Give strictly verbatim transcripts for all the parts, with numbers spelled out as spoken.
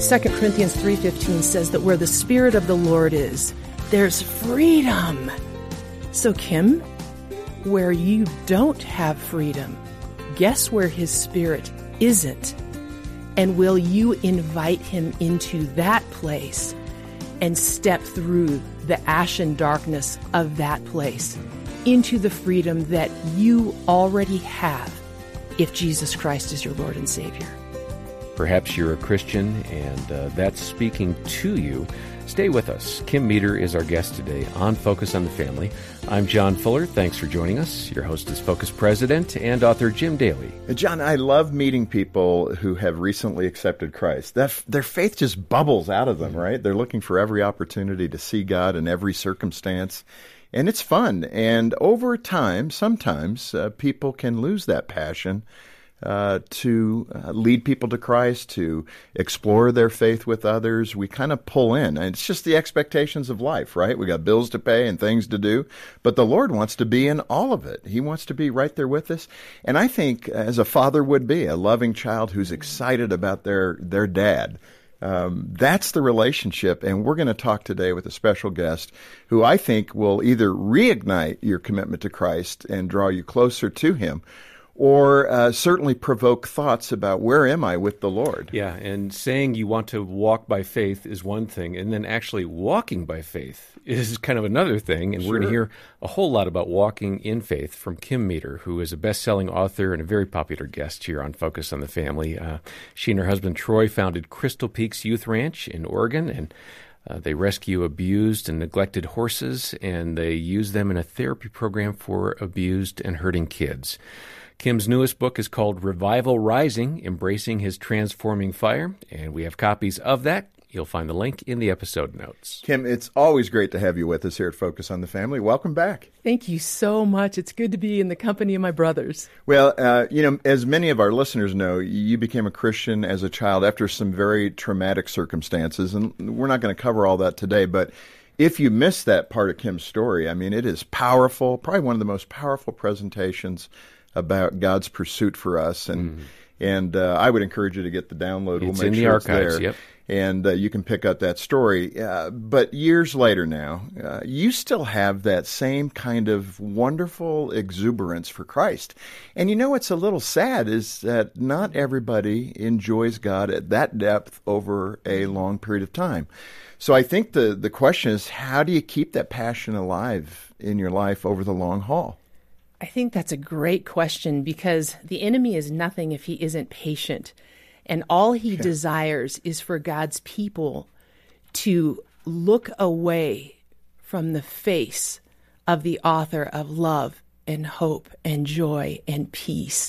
Second Corinthians three fifteen says that where the Spirit of the Lord is, there's freedom. So, Kim, where you don't have freedom, guess where his Spirit isn't? And will you invite him into that place and step through the ashen darkness of that place into the freedom that you already have if Jesus Christ is your Lord and Savior? Perhaps you're a Christian and uh, that's speaking to you. Stay with us. Kim Meter is our guest today on Focus on the Family. I'm John Fuller. Thanks for joining us. Your host is Focus President and author Jim Daly. John, I love meeting people who have recently accepted Christ. That, their faith just bubbles out of them, right? They're looking for every opportunity to see God in every circumstance. And it's fun. And over time, sometimes uh, people can lose that passion Uh, to uh, lead people to Christ, to explore their faith with others. We kind of pull in. And it's just the expectations of life, right? We got bills to pay and things to do. But the Lord wants to be in all of it. He wants to be right there with us. And I think, as a father would be, a loving child who's excited about their, their dad, Um, that's the relationship, and we're going to talk today with a special guest who I think will either reignite your commitment to Christ and draw you closer to him, or uh, certainly provoke thoughts about where am I with the Lord. Yeah, and saying you want to walk by faith is one thing, and then actually walking by faith is kind of another thing. And Sure. we're going to hear a whole lot about walking in faith from Kim Meter, who is a best-selling author and a very popular guest here on Focus on the Family. Uh, she and her husband Troy founded Crystal Peaks Youth Ranch in Oregon, and Uh, they rescue abused and neglected horses, and they use them in a therapy program for abused and hurting kids. Kim's newest book is called Revival Rising, Embracing His Transforming Fire, and we have copies of that. You'll find the link in the episode notes. Kim, it's always great to have you with us here at Focus on the Family. Welcome back. Thank you so much. It's good to be in the company of my brothers. Well, uh, you know, as many of our listeners know, you became a Christian as a child after some very traumatic circumstances, and we're not going to cover all that today, but if you missed that part of Kim's story, I mean, it is powerful, probably one of the most powerful presentations about God's pursuit for us, and mm. and uh, I would encourage you to get the download. It's we'll make in sure the it's archives, there. Yep. And uh, you can pick up that story. Uh, but years later now, uh, you still have that same kind of wonderful exuberance for Christ. And you know what's a little sad is that not everybody enjoys God at that depth over a long period of time. So I think the, the question is, how do you keep that passion alive in your life over the long haul? I think that's a great question, because the enemy is nothing if he isn't patient. And all he yeah. desires is for God's people to look away from the face of the author of love and hope and joy and peace.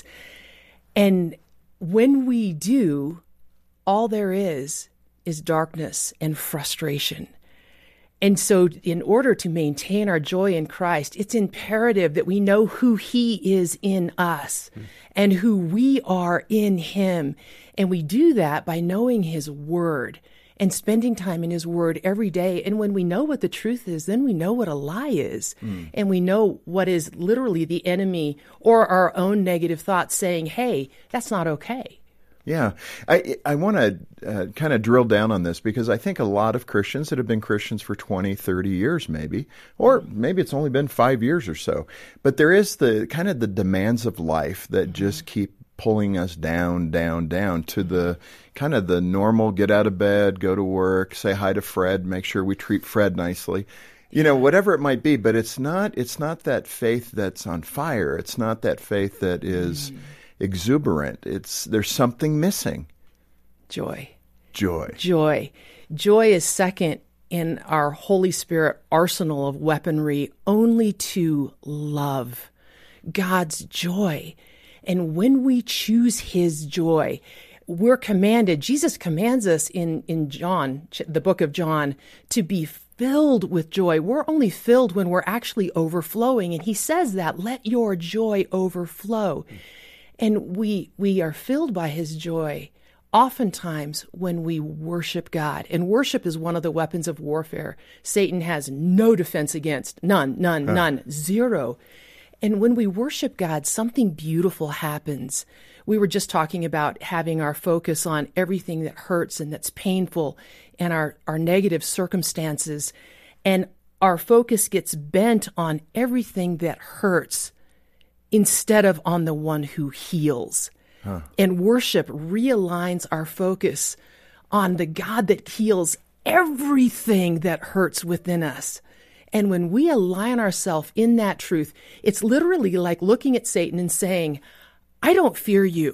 And when we do, all there is is darkness and frustration. And so in order to maintain our joy in Christ, it's imperative that we know who he is in us mm. and who we are in him. And we do that by knowing his word and spending time in his word every day. And when we know what the truth is, then we know what a lie is. Mm. And we know what is literally the enemy or our own negative thoughts saying, hey, that's not okay. Yeah, I I want to uh, kind of drill down on this, because I think a lot of Christians that have been Christians for twenty, thirty years maybe, or maybe it's only been five years or so, but there is the kind of the demands of life that just keep pulling us down, down, down to the kind of the normal get out of bed, go to work, say hi to Fred, make sure we treat Fred nicely. You know, whatever it might be, but it's not it's not that faith that's on fire. It's not that faith that is mm. exuberant. It's there's something missing. Joy. Joy. Joy. Joy is second in our Holy Spirit arsenal of weaponry only to love. God's joy. And when we choose his joy, we're commanded, Jesus commands us in, in John, the book of John, to be filled with joy. We're only filled when we're actually overflowing. And he says that, let your joy overflow. And we we are filled by his joy oftentimes when we worship God. And worship is one of the weapons of warfare Satan has no defense against. None, none, huh. none, zero. And when we worship God, something beautiful happens. We were just talking about having our focus on everything that hurts and that's painful and our, our negative circumstances. And our focus gets bent on everything that hurts instead of on the one who heals. Huh. And worship realigns our focus on the God that heals everything that hurts within us. And when we align ourselves in that truth, it's literally like looking at Satan and saying, I don't fear you.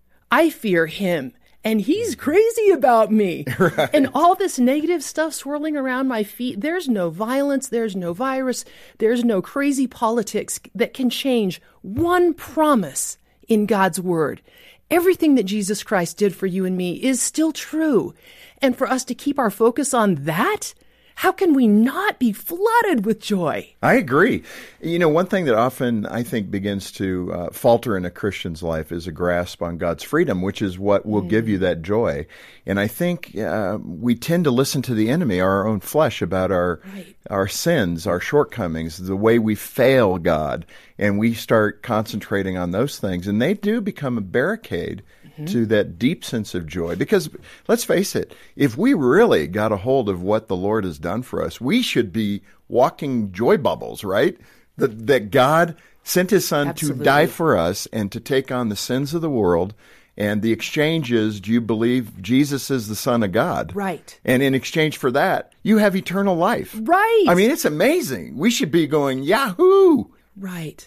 I fear him. And he's crazy about me. Right. And all this negative stuff swirling around my feet, there's no violence, there's no virus, there's no crazy politics that can change one promise in God's word. Everything that Jesus Christ did for you and me is still true. And for us to keep our focus on that, how can we not be flooded with joy? I agree. You know, one thing that often I think begins to uh, falter in a Christian's life is a grasp on God's freedom, which is what will mm. give you that joy. And I think uh, we tend to listen to the enemy, our own flesh, about our right. our sins, our shortcomings, the way we fail God. And we start concentrating on those things. And they do become a barricade mm-hmm. to that deep sense of joy. Because let's face it, if we really got a hold of what the Lord has done for us, we should be walking joy bubbles, right? That, that God sent his son Absolutely. to die for us and to take on the sins of the world. And the exchange is, do you believe Jesus is the Son of God? Right. And in exchange for that, you have eternal life. Right. I mean, it's amazing. We should be going, Yahoo! Right.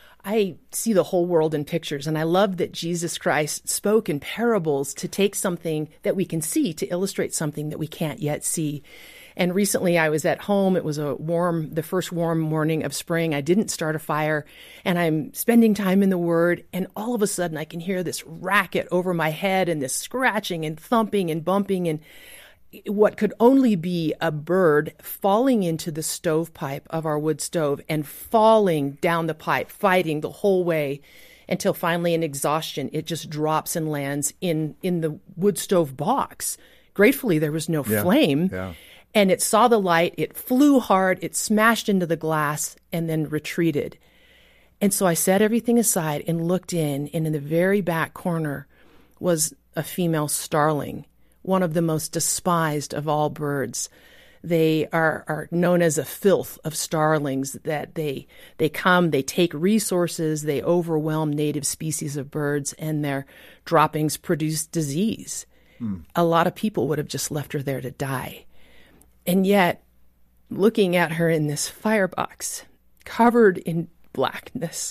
I see the whole world in pictures, and I love that Jesus Christ spoke in parables to take something that we can see to illustrate something that we can't yet see. And recently I was at home. It was a warm, the first warm morning of spring. I didn't start a fire, and I'm spending time in the Word, and all of a sudden I can hear this racket over my head and this scratching and thumping and bumping and what could only be a bird falling into the stovepipe of our wood stove and falling down the pipe, fighting the whole way until finally in exhaustion, it just drops and lands in, in the wood stove box. Gratefully, there was no yeah, flame. Yeah. And it saw the light, it flew hard, it smashed into the glass, and then retreated. And so I set everything aside and looked in, and in the very back corner was a female starling, one of the most despised of all birds. They are, are known as a filth of starlings, that they they come, they take resources, they overwhelm native species of birds, and their droppings produce disease. Hmm. A lot of people would have just left her there to die. And yet, looking at her in this firebox, covered in blackness,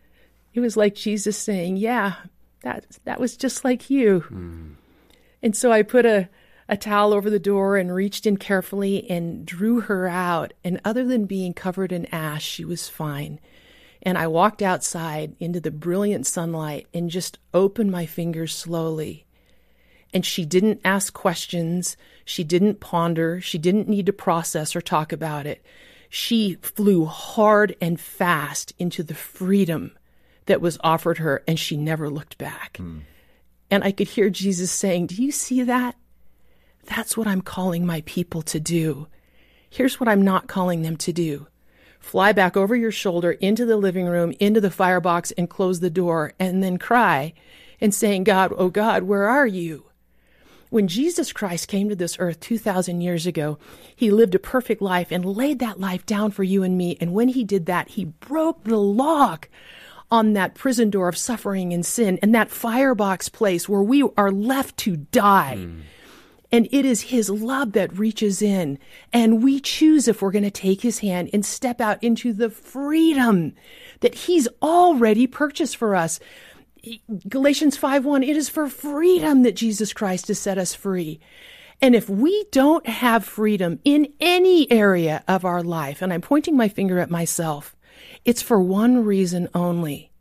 it was like Jesus saying, yeah, that that was just like you. Mm. And so I put a, a towel over the door and reached in carefully and drew her out. And other than being covered in ash, she was fine. And I walked outside into the brilliant sunlight and just opened my fingers slowly. And she didn't ask questions. She didn't ponder. She didn't need to process or talk about it. She flew hard and fast into the freedom that was offered her, and she never looked back. Mm. And I could hear Jesus saying, do you see that? That's what I'm calling my people to do. Here's what I'm not calling them to do. Fly back over your shoulder into the living room, into the firebox, and close the door, and then cry and saying, God, oh God, where are you? When Jesus Christ came to this earth two thousand years ago, he lived a perfect life and laid that life down for you and me. And when he did that, he broke the lock on that prison door of suffering and sin and that firebox place where we are left to die. Mm. And it is his love that reaches in, and we choose if we're going to take his hand and step out into the freedom that he's already purchased for us. Galatians five one, it is for freedom that Jesus Christ has set us free. And if we don't have freedom in any area of our life, and I'm pointing my finger at myself, it's for one reason only.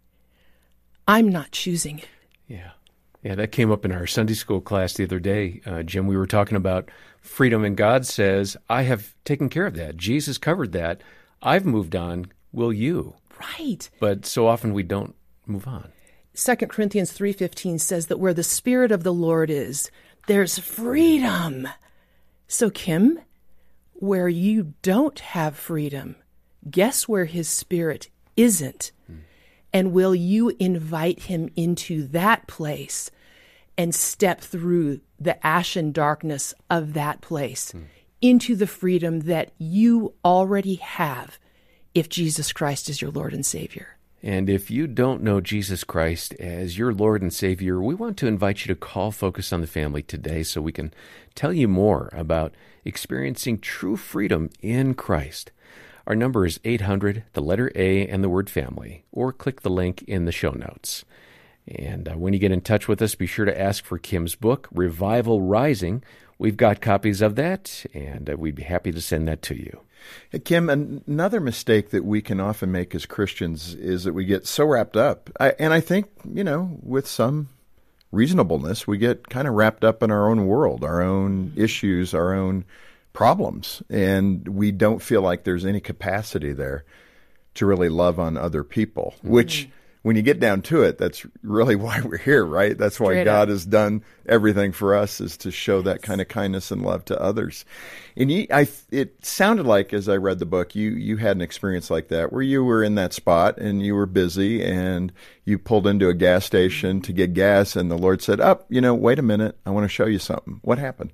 I'm not choosing it. Yeah. Yeah, that came up in our Sunday school class the other day, uh, Jim. We were talking about freedom, and God says, I have taken care of that. Jesus covered that. I've moved on. Will you? Right. But so often we don't move on. Second Corinthians three fifteen says that where the Spirit of the Lord is, there's freedom. So, Kim, where you don't have freedom, guess where his Spirit isn't? Hmm. And will you invite him into that place and step through the ashen darkness of that place mm. into the freedom that you already have if Jesus Christ is your Lord and Savior? And if you don't know Jesus Christ as your Lord and Savior, we want to invite you to call Focus on the Family today so we can tell you more about experiencing true freedom in Christ. Our number is eight hundred, the letter A, and the word family, or click the link in the show notes. And uh, when you get in touch with us, be sure to ask for Kim's book, Revival Rising. We've got copies of that, and uh, we'd be happy to send that to you. Hey, Kim, another mistake that we can often make as Christians is that we get so wrapped up. I, and I think, you know, with some reasonableness, we get kind of wrapped up in our own world, our own issues, our own problems, and we don't feel like there's any capacity there to really love on other people, mm-hmm. which, when you get down to it, that's really why we're here, right? That's why Straight God up. has done everything for us, is to show that kind of kindness and love to others. And you, I, it sounded like, as I read the book, you you had an experience like that, where you were in that spot and you were busy and you pulled into a gas station to get gas, and the Lord said, "Up, oh, you know, wait a minute, I want to show you something." What happened?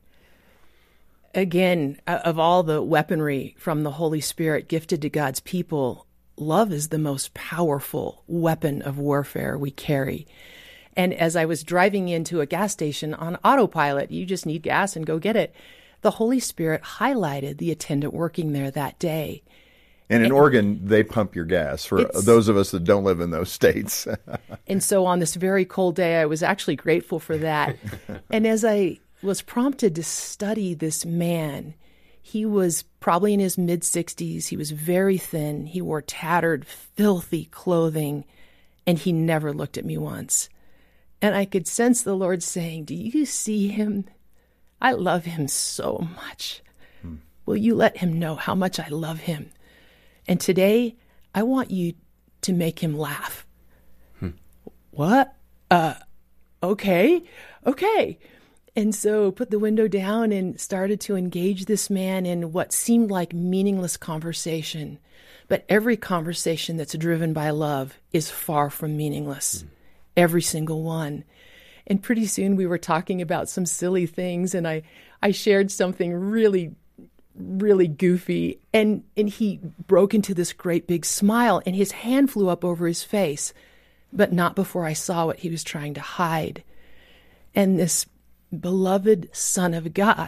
Again, of all the weaponry from the Holy Spirit gifted to God's people, love is the most powerful weapon of warfare we carry. And as I was driving into a gas station on autopilot, you just need gas and go get it, the Holy Spirit highlighted the attendant working there that day. And in and, Oregon, they pump your gas, for those of us that don't live in those states. And so on this very cold day, I was actually grateful for that. And as I was prompted to study this man, he was probably in his mid-sixties. He was very thin. He wore tattered, filthy clothing, and he never looked at me once. And I could sense the Lord saying, "Do you see him? I love him so much. Hmm. Will you let him know how much I love him? And today, I want you to make him laugh." Hmm. What? Uh, okay, okay. And so put the window down and started to engage this man in what seemed like meaningless conversation. But every conversation that's driven by love is far from meaningless. Mm. Every single one. And pretty soon we were talking about some silly things, and I, I shared something really, really goofy. And, and he broke into this great big smile, and his hand flew up over his face, but not before I saw what he was trying to hide. And this beloved Son of God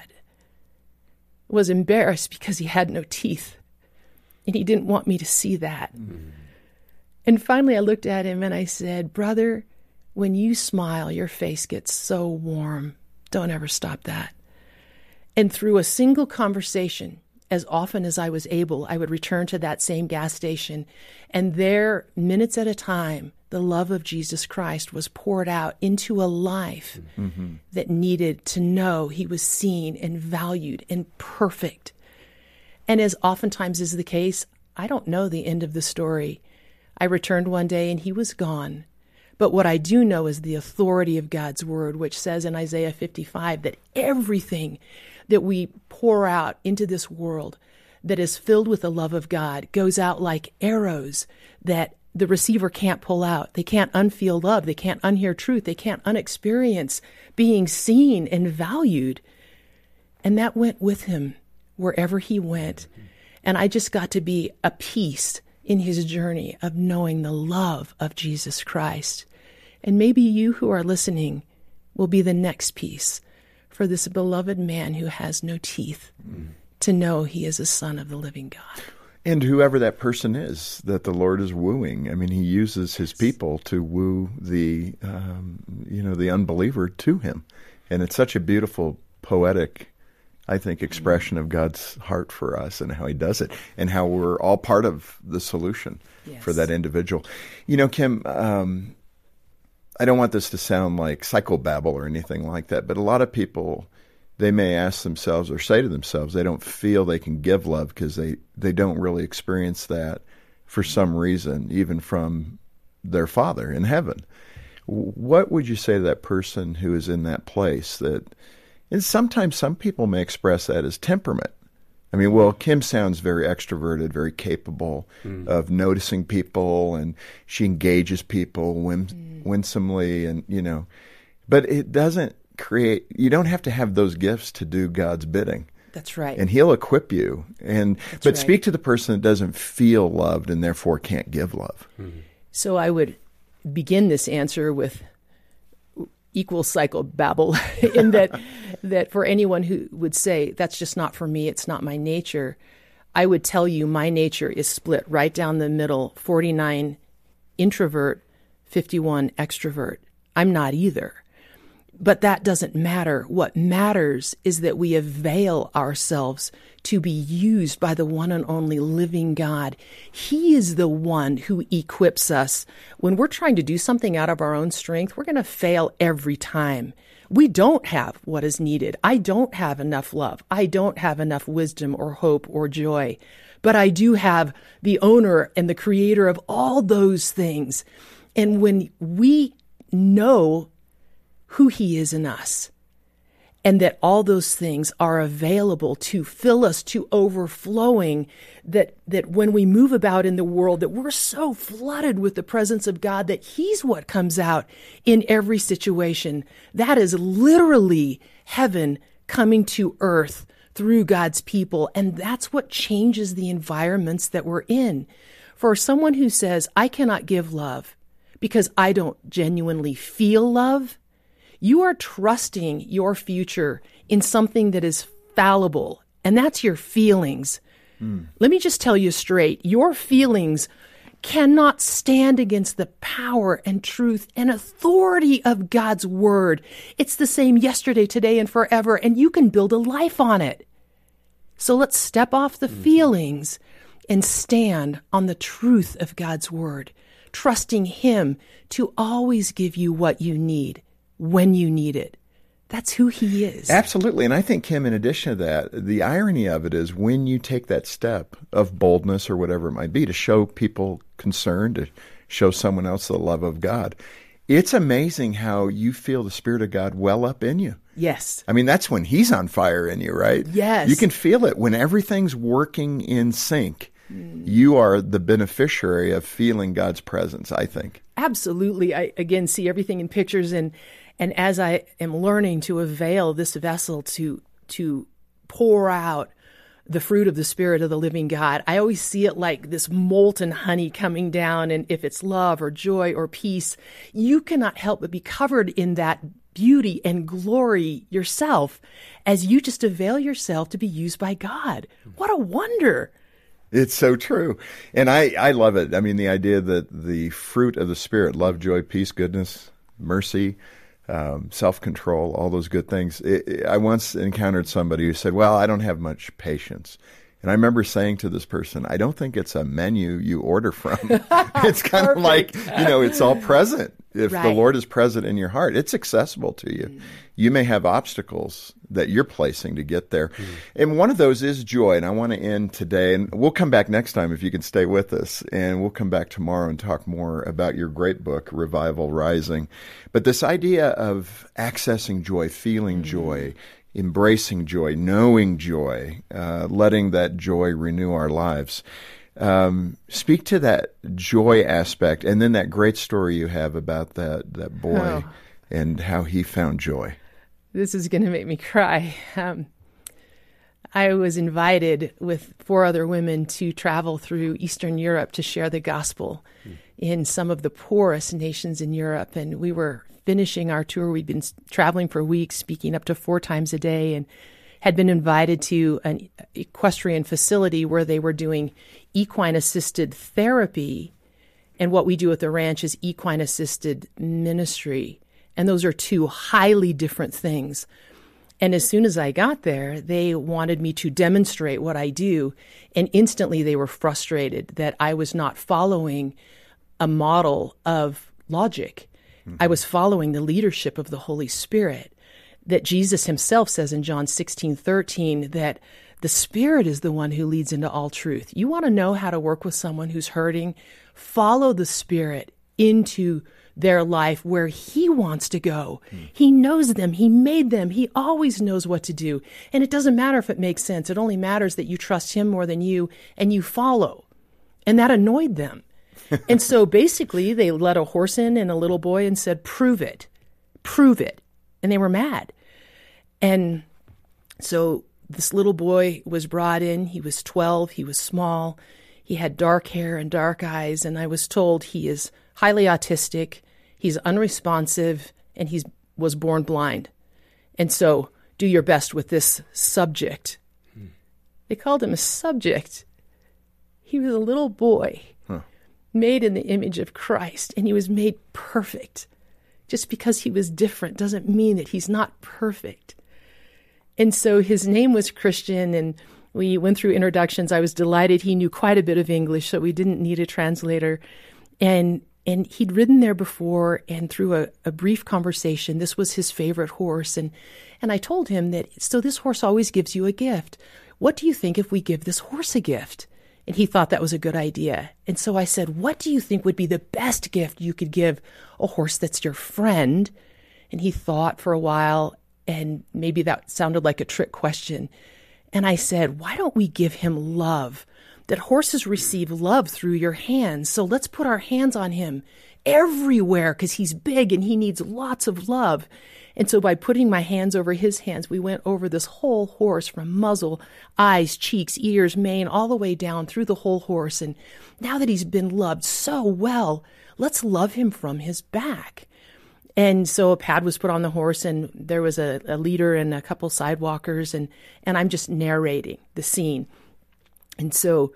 was embarrassed because he had no teeth, and he didn't want me to see that. Mm. And finally I looked at him and I said, "Brother, when you smile, your face gets so warm. Don't ever stop that." And through a single conversation, as often as I was able, I would return to that same gas station, and there, minutes at a time, the love of Jesus Christ was poured out into a life mm-hmm. that needed to know he was seen and valued and perfect. And as oftentimes is the case, I don't know the end of the story. I returned one day and he was gone. But what I do know is the authority of God's word, which says in Isaiah fifty-five that everything that we pour out into this world that is filled with the love of God goes out like arrows that the receiver can't pull out. They can't unfeel love. They can't unhear truth. They can't unexperience being seen and valued. And that went with him wherever he went. And I just got to be a piece in his journey of knowing the love of Jesus Christ. And maybe you who are listening will be the next piece for this beloved man who has no teeth mm. to know he is a son of the living God. And whoever that person is that the Lord is wooing, I mean, he uses his people to woo the, um, you know, the unbeliever to him. And it's such a beautiful, poetic, I think, expression of God's heart for us and how he does it and how we're all part of the solution yes. for that individual. You know, Kim, um, I don't want this to sound like psychobabble or anything like that, but a lot of people, they may ask themselves or say to themselves they don't feel they can give love because they, they don't really experience that for some reason, even from their Father in heaven. What would you say to that person who is in that place that, and sometimes some people may express that as temperament, I mean, well, Kim sounds very extroverted, very capable mm. of noticing people, and she engages people win- mm. winsomely, and, you know, but it doesn't create, you don't have to have those gifts to do God's bidding. That's right. And he'll equip you. And That's But right. speak to the person that doesn't feel loved and therefore can't give love. Mm-hmm. So I would begin this answer with equal cycle babble in that that for anyone who would say, that's just not for me, it's not my nature, I would tell you my nature is split right down the middle, forty-nine introvert, fifty-one extrovert. I'm not either. But that doesn't matter. What matters is that we avail ourselves to be used by the one and only living God. He is the one who equips us. When we're trying to do something out of our own strength, we're going to fail every time. We don't have what is needed. I don't have enough love. I don't have enough wisdom or hope or joy. But I do have the owner and the creator of all those things. And when we know who he is in us, and that all those things are available to fill us to overflowing, that that when we move about in the world, that we're so flooded with the presence of God that he's what comes out in every situation. That is literally heaven coming to earth through God's people, and that's what changes the environments that we're in. For someone who says, I cannot give love because I don't genuinely feel love, you are trusting your future in something that is fallible, and that's your feelings. Mm. Let me just tell you straight, your feelings cannot stand against the power and truth and authority of God's word. It's the same yesterday, today, and forever, and you can build a life on it. So let's step off the mm. feelings and stand on the truth of God's word, trusting him to always give you what you need when you need it. That's who he is. Absolutely. And I think, Kim, in addition to that, the irony of it is when you take that step of boldness or whatever it might be to show people concern, to show someone else the love of God, it's amazing how you feel the Spirit of God well up in you. Yes. I mean, that's when he's on fire in you, right? Yes. You can feel it when everything's working in sync. Mm. You are the beneficiary of feeling God's presence, I think. Absolutely. I, again, see everything in pictures, and And as I am learning to avail this vessel to to pour out the fruit of the Spirit of the living God, I always see it like this molten honey coming down. And if it's love or joy or peace, you cannot help but be covered in that beauty and glory yourself as you just avail yourself to be used by God. What a wonder. It's so true. And I, I love it. I mean, the idea that the fruit of the Spirit, love, joy, peace, goodness, mercy, Um, self-control, all those good things. It, it, I once encountered somebody who said, well, I don't have much patience. And I remember saying to this person, I don't think it's a menu you order from. It's kind of like, you know, it's all present. If right. the Lord is present in your heart, it's accessible to you. Mm. You may have obstacles that you're placing to get there. Mm. And one of those is joy. And I want to end today, and we'll come back next time if you can stay with us. And we'll come back tomorrow and talk more about your great book, Revival Rising. But this idea of accessing joy, feeling mm. joy, embracing joy, knowing joy, uh, letting that joy renew our lives. Um, speak to that joy aspect, and then that great story you have about that, that boy oh. and how he found joy. This is going to make me cry. Um, I was invited with four other women to travel through Eastern Europe to share the gospel mm. in some of the poorest nations in Europe, and we were finishing our tour. We'd been traveling for weeks, speaking up to four times a day, and had been invited to an equestrian facility where they were doing equine-assisted therapy. And what we do at the ranch is equine-assisted ministry. And those are two highly different things. And as soon as I got there, they wanted me to demonstrate what I do. And instantly they were frustrated that I was not following a model of logic. Mm-hmm. I was following the leadership of the Holy Spirit. That Jesus himself says in John sixteen thirteen that the Spirit is the one who leads into all truth. You want to know how to work with someone who's hurting? Follow the Spirit into their life where he wants to go. Mm. He knows them. He made them. He always knows what to do. And it doesn't matter if it makes sense. It only matters that you trust him more than you and you follow. And that annoyed them. And so basically they let a horse in and a little boy and said, prove it, prove it. And they were mad. And so this little boy was brought in. He was twelve. He was small. He had dark hair and dark eyes. And I was told he is highly autistic. He's unresponsive, and he was born blind. And so do your best with this subject. Hmm. They called him a subject. He was a little boy huh. made in the image of Christ, and he was made perfect. Just because he was different doesn't mean that he's not perfect. And so his name was Christian, and we went through introductions. I was delighted. He knew quite a bit of English, so we didn't need a translator. And and he'd ridden there before, and through a, a brief conversation, this was his favorite horse. And, and I told him that, so this horse always gives you a gift. What do you think if we give this horse a gift? And he thought that was a good idea. And so I said, what do you think would be the best gift you could give a horse that's your friend? And he thought for a while, and maybe that sounded like a trick question. And I said, why don't we give him love? That horses receive love through your hands. So let's put our hands on him everywhere because he's big and he needs lots of love. And so by putting my hands over his hands, we went over this whole horse from muzzle, eyes, cheeks, ears, mane, all the way down through the whole horse. And now that he's been loved so well, let's love him from his back. And so a pad was put on the horse, and there was a, a leader and a couple sidewalkers, and, and I'm just narrating the scene. And so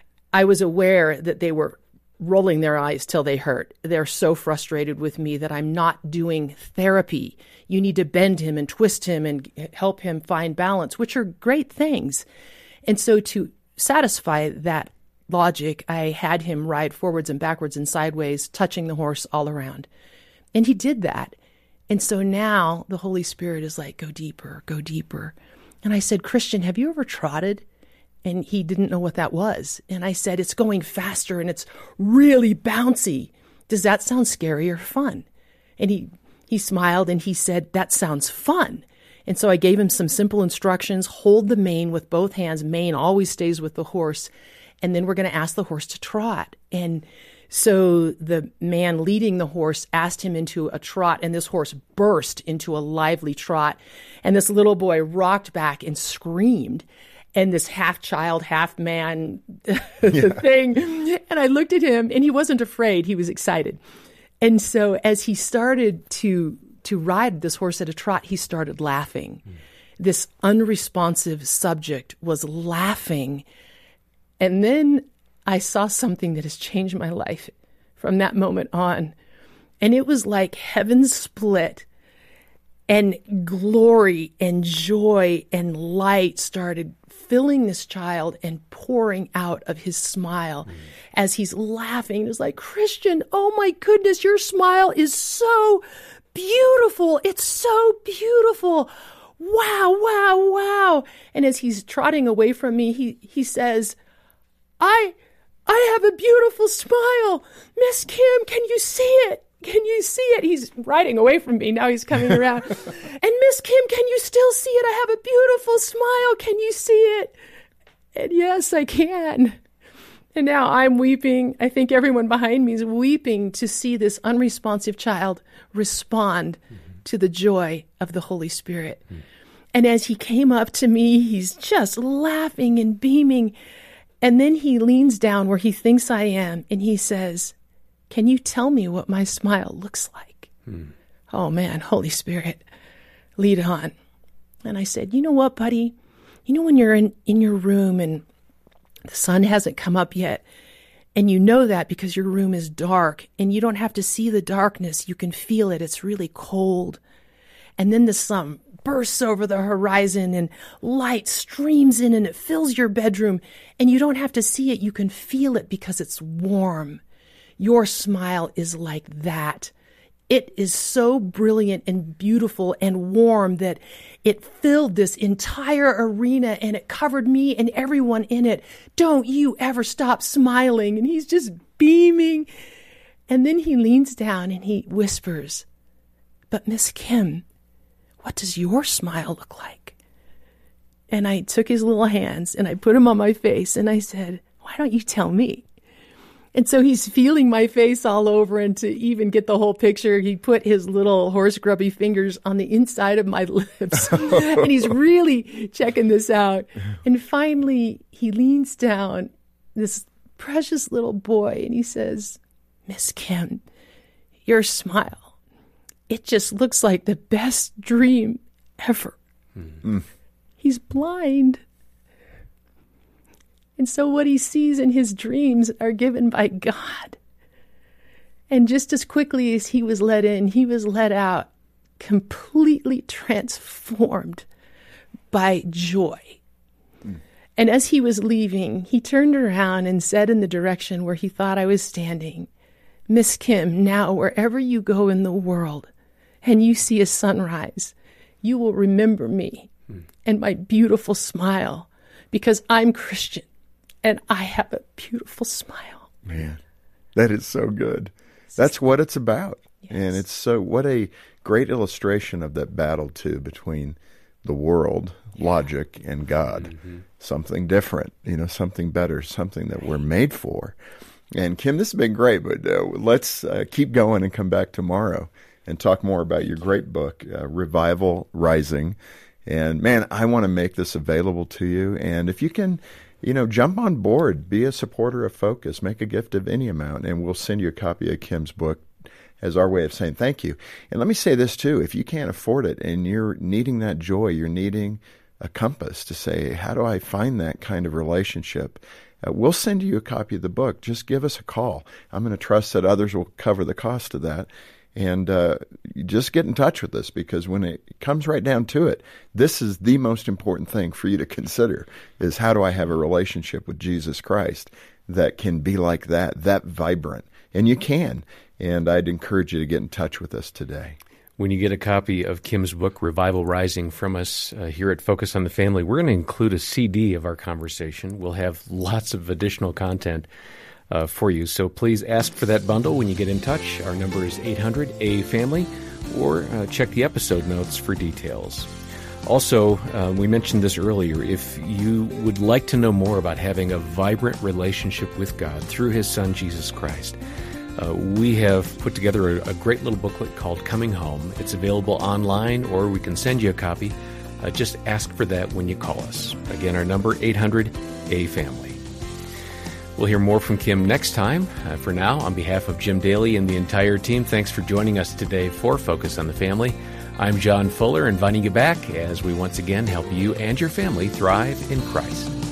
I was aware that they were rolling their eyes till they hurt. They're so frustrated with me that I'm not doing therapy. You need to bend him and twist him and help him find balance, which are great things. And so to satisfy that logic, I had him ride forwards and backwards and sideways, touching the horse all around. And he did that. And so now the Holy Spirit is like, go deeper, go deeper. And I said, Christian, have you ever trotted? And he didn't know what that was. And I said, it's going faster and it's really bouncy. Does that sound scary or fun? And he, he smiled and he said, that sounds fun. And so I gave him some simple instructions. Hold the mane with both hands. Mane always stays with the horse. And then we're going to ask the horse to trot. And so the man leading the horse asked him into a trot, and this horse burst into a lively trot. And this little boy rocked back and screamed. And this half child, half man yeah. thing. And I looked at him, and he wasn't afraid. He was excited. And so as he started to to ride this horse at a trot, he started laughing. Mm. This unresponsive subject was laughing. And then I saw something that has changed my life from that moment on. And it was like heaven split, and glory and joy and light started filling this child and pouring out of his smile mm. as he's laughing. It was like, Christian, oh my goodness, your smile is so beautiful. It's so beautiful. Wow, wow, wow. And as he's trotting away from me, he, he says, I, I have a beautiful smile. Miss Kim, can you see it? Can you see it? He's riding away from me. Now he's coming around. And Miss Kim, can you still see it? I have a beautiful smile. Can you see it? And yes, I can. And now I'm weeping. I think everyone behind me is weeping to see this unresponsive child respond mm-hmm. to the joy of the Holy Spirit. Mm-hmm. And as he came up to me, he's just laughing and beaming. And then he leans down where he thinks I am, and he says, can you tell me what my smile looks like? Hmm. Oh, man, Holy Spirit, lead on. And I said, you know what, buddy? You know when you're in, in your room and the sun hasn't come up yet, and you know that because your room is dark, and you don't have to see the darkness. You can feel it. It's really cold. And then the sun bursts over the horizon, and light streams in, and it fills your bedroom, and you don't have to see it. You can feel it because it's warm. Your smile is like that. It is so brilliant and beautiful and warm that it filled this entire arena, and it covered me and everyone in it. Don't you ever stop smiling. And he's just beaming. And then he leans down and he whispers, "But Miss Kim, what does your smile look like?" And I took his little hands and I put them on my face and I said, "Why don't you tell me?" And so he's feeling my face all over, and to even get the whole picture, he put his little horse grubby fingers on the inside of my lips. And he's really checking this out. And finally, he leans down, this precious little boy, and he says, "Miss Kim, your smile, it just looks like the best dream ever." Mm-hmm. He's blind. And so what he sees in his dreams are given by God. And just as quickly as he was let in, he was let out, completely transformed by joy. Mm. And as he was leaving, he turned around and said in the direction where he thought I was standing, "Miss Kim, now wherever you go in the world and you see a sunrise, you will remember me mm. and my beautiful smile, because I'm Christian. And I have a beautiful smile." Man, that is so good. That's what it's about. Yes. And it's so, what a great illustration of that battle, too, between the world, yeah. logic, and God. Mm-hmm. Something different, you know, something better, something that right. we're made for. And Kim, this has been great, but uh, let's uh, keep going and come back tomorrow and talk more about your great book, uh, Revival Rising. And, man, I want to make this available to you. And if you can, you know, jump on board, be a supporter of Focus, make a gift of any amount, and we'll send you a copy of Kim's book as our way of saying thank you. And let me say this, too. If you can't afford it and you're needing that joy, you're needing a compass to say, how do I find that kind of relationship? Uh, we'll send you a copy of the book. Just give us a call. I'm going to trust that others will cover the cost of that. And uh, just get in touch with us, because when it comes right down to it, this is the most important thing for you to consider, is how do I have a relationship with Jesus Christ that can be like that, that vibrant? And you can. And I'd encourage you to get in touch with us today. When you get a copy of Kim's book, Revival Rising, from us uh, here at Focus on the Family, we're going to include a C D of our conversation. We'll have lots of additional content Uh, for you. So please ask for that bundle when you get in touch. Our number is eight hundred A family, or uh, check the episode notes for details. Also, uh, we mentioned this earlier, if you would like to know more about having a vibrant relationship with God through His Son, Jesus Christ, uh, we have put together a, a great little booklet called Coming Home. It's available online, or we can send you a copy. Uh, just ask for that when you call us. Again, our number, eight hundred A family. We'll hear more from Kim next time. Uh, for now, on behalf of Jim Daly and the entire team, thanks for joining us today for Focus on the Family. I'm John Fuller, inviting you back as we once again help you and your family thrive in Christ.